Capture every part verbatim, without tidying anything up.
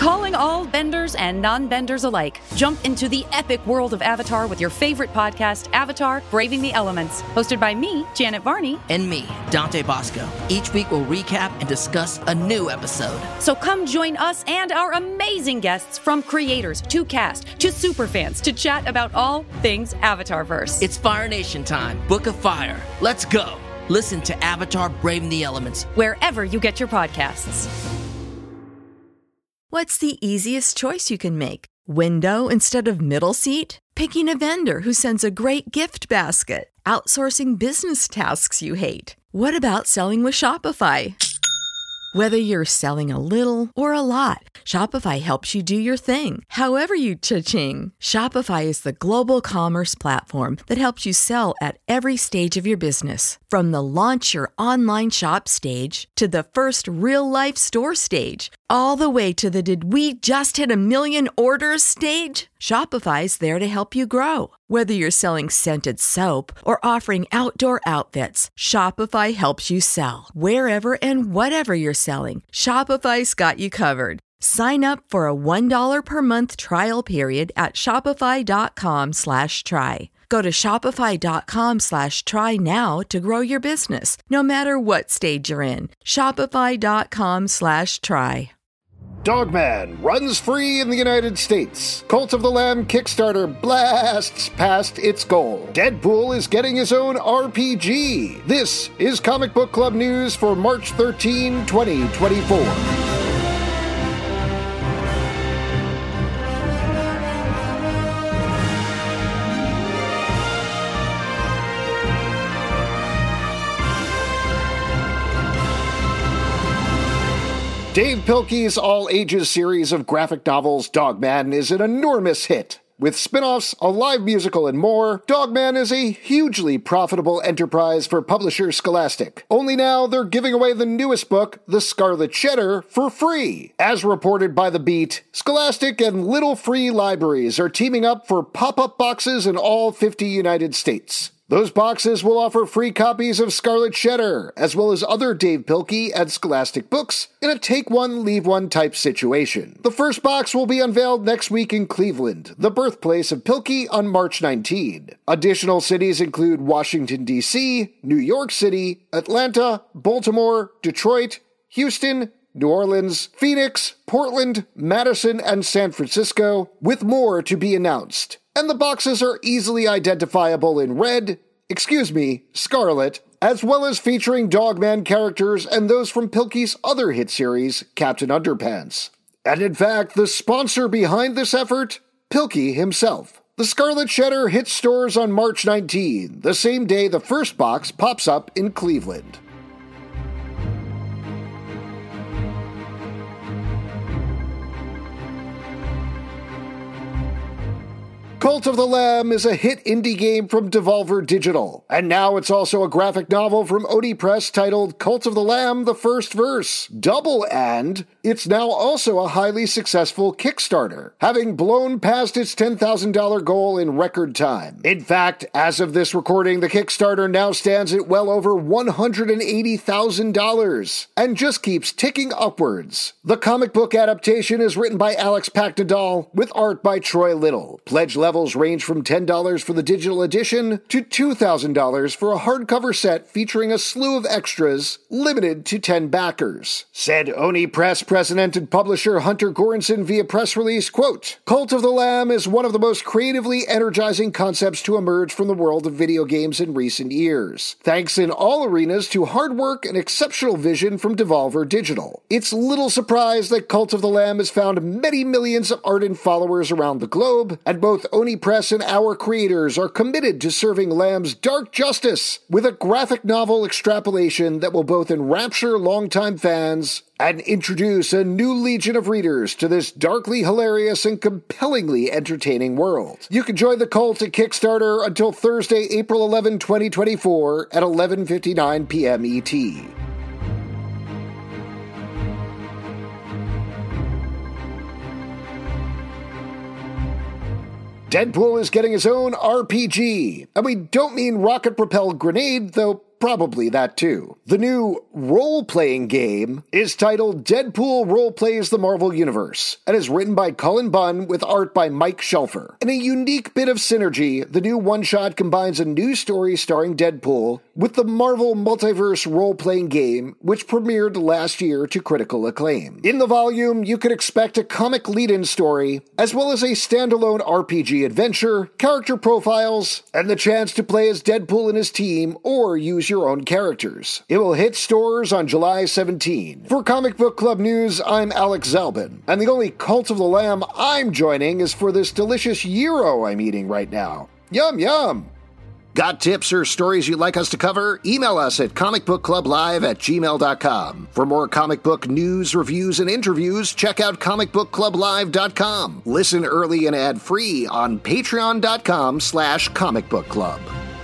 Calling all benders and non-benders alike. Jump into the epic world of Avatar with your favorite podcast, Avatar: Braving the Elements. Hosted by me, Janet Varney. And me, Dante Bosco. Each week we'll recap and discuss a new episode. So come join us and our amazing guests, from creators to cast to superfans, to chat about all things Avatarverse. It's Fire Nation time. Book of Fire. Let's go. Listen to Avatar: Braving the Elements wherever you get your podcasts. What's the easiest choice you can make? Window instead of middle seat? Picking a vendor who sends a great gift basket? Outsourcing business tasks you hate? What about selling with Shopify? Whether you're selling a little or a lot, Shopify helps you do your thing, however you cha-ching. Shopify is the global commerce platform that helps you sell at every stage of your business. From the launch your online shop stage to the first real-life store stage, all the way to the did we just hit a million orders stage. Shopify's there to help you grow. Whether you're selling scented soap or offering outdoor outfits, Shopify helps you sell. Wherever and whatever you're selling, Shopify's got you covered. Sign up for a one dollar per month trial period at shopify.com slash try. Go to shopify.com slash try now to grow your business, no matter what stage you're in. Shopify.com slash try. Dogman runs free in the United States. Cult of the Lamb Kickstarter blasts past its goal. Deadpool is getting his own R P G. This is Comic Book Club news for March thirteenth, twenty twenty-four. Dave Pilkey's all-ages series of graphic novels, Dogman, is an enormous hit. With spin-offs, a live musical, and more, Dogman is a hugely profitable enterprise for publisher Scholastic. Only now they're giving away the newest book, The Scarlet Cheddar, for free. As reported by The Beat, Scholastic and Little Free Libraries are teaming up for pop-up boxes in all fifty United States. Those boxes will offer free copies of Scarlet Cheddar, as well as other Dave Pilkey and Scholastic books, in a take-one-leave-one type situation. The first box will be unveiled next week in Cleveland, the birthplace of Pilkey, on March nineteenth. Additional cities include Washington, D C, New York City, Atlanta, Baltimore, Detroit, Houston, New Orleans, Phoenix, Portland, Madison, and San Francisco, with more to be announced. And the boxes are easily identifiable in red, excuse me, scarlet, as well as featuring Dogman characters and those from Pilkey's other hit series, Captain Underpants. And in fact, the sponsor behind this effort, Pilkey himself. The Scarlet Cheddar hits stores on March nineteenth, the same day the first box pops up in Cleveland. Cult of the Lamb is a hit indie game from Devolver Digital, and now it's also a graphic novel from Oni Press titled Cult of the Lamb: The First Verse. Double and it's now also a highly successful Kickstarter, having blown past its ten thousand dollars goal in record time. In fact, as of this recording, the Kickstarter now stands at well over one hundred eighty thousand dollars, and just keeps ticking upwards. The comic book adaptation is written by Alex Paknadal, with art by Troy Little. Pledge levels range from ten dollars for the digital edition to two thousand dollars for a hardcover set featuring a slew of extras, limited to ten backers. Said Oni Press president and publisher Hunter Goranson via press release, quote, "Cult of the Lamb is one of the most creatively energizing concepts to emerge from the world of video games in recent years, thanks in all arenas to hard work and exceptional vision from Devolver Digital. It's little surprise that Cult of the Lamb has found many millions of ardent followers around the globe, and both Oni Press and our creators are committed to serving Lamb's dark justice with a graphic novel extrapolation that will both enrapture longtime fans and introduce a new legion of readers to this darkly hilarious and compellingly entertaining world. You can join the cult at Kickstarter until Thursday, April eleventh, twenty twenty-four at eleven fifty-nine p.m. E T. Deadpool is getting his own R P G, and we don't mean rocket-propelled grenade, though probably that too. The new role-playing game is titled Deadpool Role-Plays the Marvel Universe and is written by Cullen Bunn with art by Mike Shelfer. In a unique bit of synergy, the new one-shot combines a new story starring Deadpool with the Marvel Multiverse role-playing game, which premiered last year to critical acclaim. In the volume, you can expect a comic lead-in story, as well as a standalone R P G adventure, character profiles, and the chance to play as Deadpool and his team or use your own characters. It will hit stores on July seventeenth. For Comic Book Club News, I'm Alex Zalbin, and the only Cult of the Lamb I'm joining is for this delicious gyro I'm eating right now. Yum, yum! Got tips or stories you'd like us to cover? Email us at comicbookclublive at gmail dot com. For more comic book news, reviews, and interviews, check out comic book club live dot com. Listen early and ad-free on patreon dot com slash comic book club.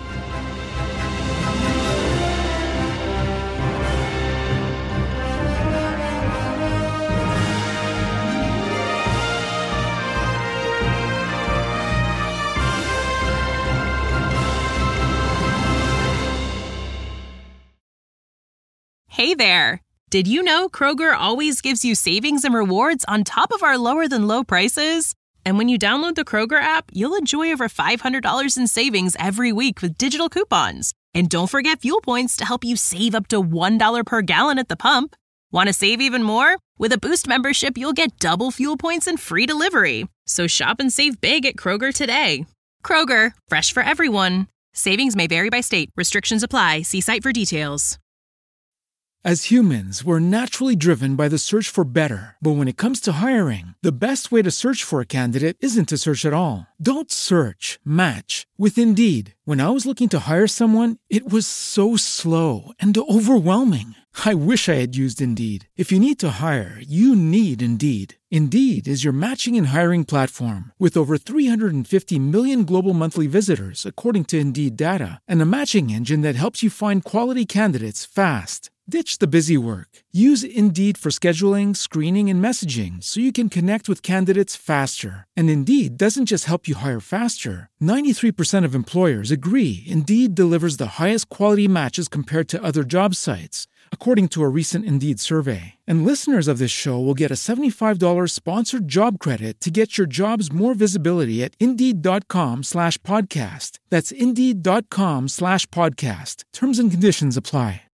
Hey there! Did you know Kroger always gives you savings and rewards on top of our lower-than-low prices? And when you download the Kroger app, you'll enjoy over five hundred dollars in savings every week with digital coupons. And don't forget fuel points to help you save up to one dollar per gallon at the pump. Want to save even more? With a Boost membership, you'll get double fuel points and free delivery. So shop and save big at Kroger today. Kroger, fresh for everyone. Savings may vary by state. Restrictions apply. See site for details. As humans, we're naturally driven by the search for better. But when it comes to hiring, the best way to search for a candidate isn't to search at all. Don't search, match with Indeed. When I was looking to hire someone, it was so slow and overwhelming. I wish I had used Indeed. If you need to hire, you need Indeed. Indeed is your matching and hiring platform with over three hundred fifty million global monthly visitors, according to Indeed data, and a matching engine that helps you find quality candidates fast. Ditch the busy work. Use Indeed for scheduling, screening, and messaging so you can connect with candidates faster. And Indeed doesn't just help you hire faster. ninety-three percent of employers agree Indeed delivers the highest quality matches compared to other job sites, according to a recent Indeed survey. And listeners of this show will get a seventy-five dollars sponsored job credit to get your jobs more visibility at Indeed.com slash podcast. That's Indeed.com slash podcast. Terms and conditions apply.